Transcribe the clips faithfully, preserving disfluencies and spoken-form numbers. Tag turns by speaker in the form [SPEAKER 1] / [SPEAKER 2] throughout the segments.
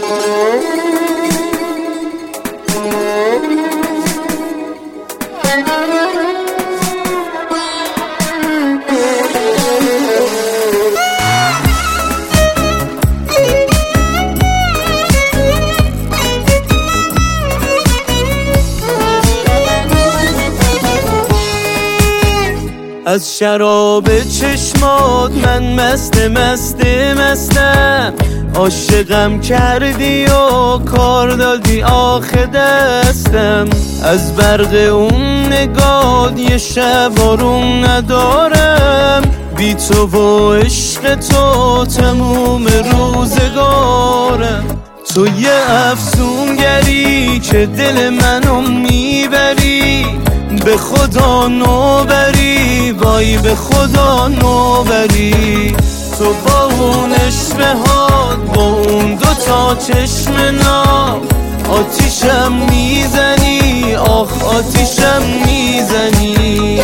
[SPEAKER 1] از شراب چشمات من مست مست مستم، عاشقم کردی و کار دادی آخه دستم. از برق اون نگات یه شب آروم ندارم، بی تو و عشق تو تموم روزگارم. تو یه افسونگری که دل منو میبری، به خدا نوبری، وای به خدا نوبری. تو با اون اشبهات، با اون دوتا چشم ناب، آتیشم میزنی، آخ آتیشم میزنی.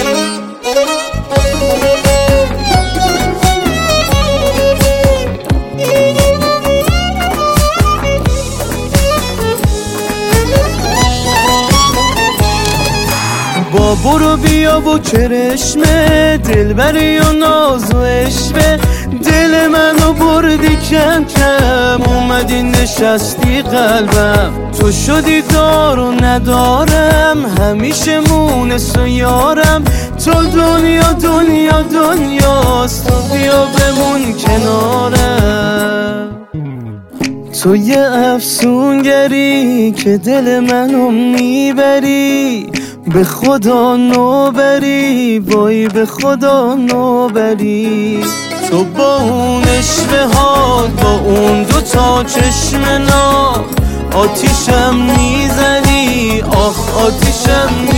[SPEAKER 1] با برو بیا و کرشمه، دلبری و ناز و عشقه، دل منو بردی کم کم، اومدی نشستی قلبم. تو شدی دار و ندارم، همیشه مونس و یارم. تو دنیا دنیا دنیاست، تو بیا بمون کنارم. تو یه افسونگری که دل منو میبری، به خدا نوبری، وای به خدا نوبری. تو با اون اشبهات، با اون دوتا چشم ناب، آتیشم میزنی، آخ آتیشم